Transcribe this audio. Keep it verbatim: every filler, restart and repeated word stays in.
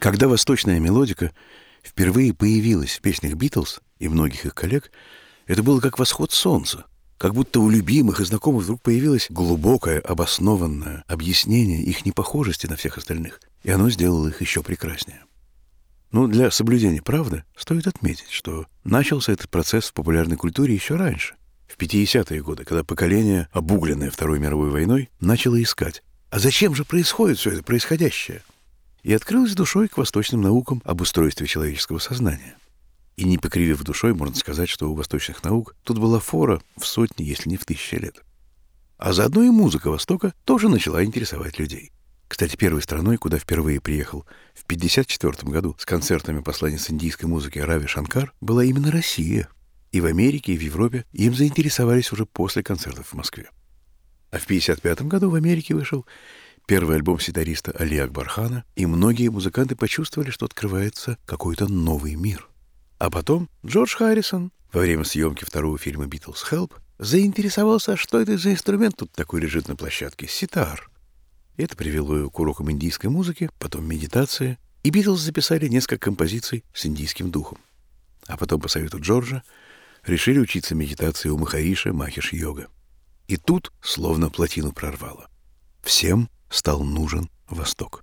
Когда восточная мелодика впервые появилась в песнях Битлз и многих их коллег, это было как восход солнца. Как будто у любимых и знакомых вдруг появилось глубокое, обоснованное объяснение их непохожести на всех остальных, и оно сделало их еще прекраснее. Но для соблюдения правды стоит отметить, что начался этот процесс в популярной культуре еще раньше, в пятидесятые годы, когда поколение, обугленное Второй мировой войной, начало искать, а зачем же происходит все это происходящее? И открылось душой к восточным наукам об устройстве человеческого сознания. И не покривив душой, можно сказать, что у восточных наук тут была фора в сотни, если не в тысячи лет. А заодно и музыка Востока тоже начала интересовать людей. Кстати, первой страной, куда впервые приехал в пятьдесят четвёртом году с концертами посланец индийской музыки Рави Шанкар, была именно Россия. И в Америке, и в Европе им заинтересовались уже после концертов в Москве. А в пятьдесят пятом году в Америке вышел первый альбом ситариста Али Акбар-хана, и многие музыканты почувствовали, что открывается какой-то новый мир. А потом Джордж Харрисон во время съемки второго фильма «Битлз Help» заинтересовался, что это за инструмент тут такой лежит на площадке — ситар. Это привело его к урокам индийской музыки, потом медитации, и Битлз записали несколько композиций с индийским духом. А потом, по совету Джорджа, решили учиться медитации у Махариши Махеш-йога. И тут словно плотину прорвало. Всем стал нужен Восток.